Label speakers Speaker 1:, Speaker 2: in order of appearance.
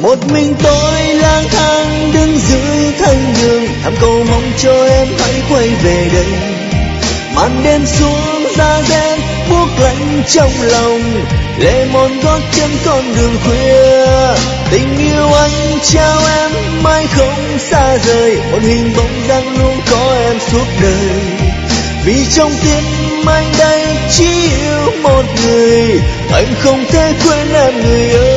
Speaker 1: Một mình tôi lang thang đứng dưới thanh đường, thầm cầu mong cho em hãy quay về đây. Màn đêm xuống giá rét buốt lạnh trong lòng, lệ mòn gót chân con đường khuya. Tình yêu anh trao em mãi không xa rời, một hình bóng dáng luôn có em suốt đời. Vì trong tim anh đây chỉ yêu một người, anh không thể quên em người ơi.